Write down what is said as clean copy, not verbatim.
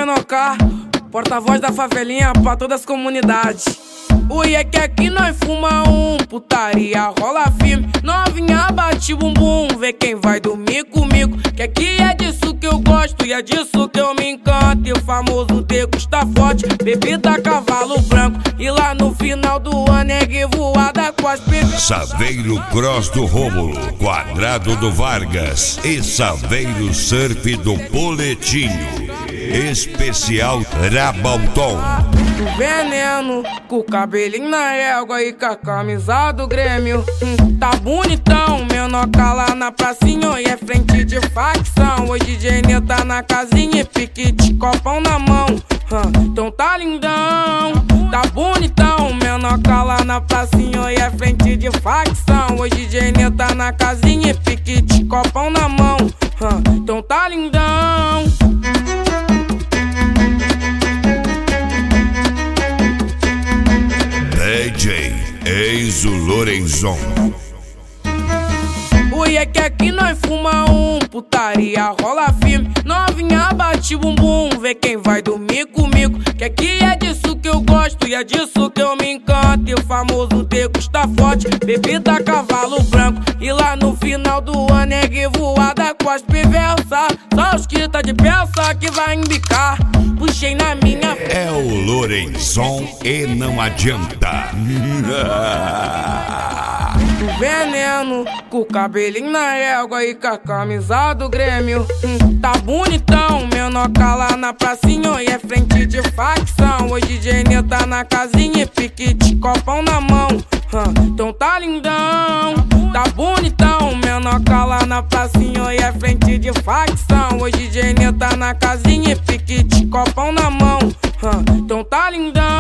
Menoká, porta-voz da favelinha pra todas as comunidades. Ui, é que aqui nós fuma putaria rola firme. Novinha bate bumbum, vê quem vai dormir comigo. Que aqui é disso que eu gosto e é disso que eu me encanto. E o famoso degusta forte, bebida cavalo branco. E lá no final do ano é voada com as bebês. Saveiro Cross do Rômulo, Quadrado do Vargas e Saveiro Surf do Boletinho. Especial Rabalton. Do veneno, com o cabelinho na égua e com a camisa do Grêmio. Tá bonitão, Menoká lá na pracinha e é frente de facção. Hoje DJ Nê tá na casinha e piquete, copão na mão. Então tá lindão, tá bonitão, Menoká lá na pracinha e é frente de facção. Hoje DJ Nê tá na casinha e piquete, copão na mão. Então tá lindão. DJ Enzo Lorenzon. Ui, é que aqui nós fuma putaria rola firme. Novinha bate bumbum, vê quem vai dormir comigo. Que aqui é disso que eu gosto e é disso que eu me encanto. E o famoso degusta forte, bebida cavalo branco. E lá no final do ano é voada com as perversas. Só os que tá de peça que vai embicar. Puxei na minha. É o Lorenzon e não adianta. Do veneno, com o cabelinho na égua e com a camisa do Grêmio. Tá bonitão, Menoká lá na pracinha e é frente de facção. Hoje DJ Nê tá na casinha e piquete, copão na mão. Então tá lindão, tá bonitão, Menoká lá na pracinha e é frente de facção. Hoje DJ Nê tá na casinha e piquete, copão na mão. Então tá lindão.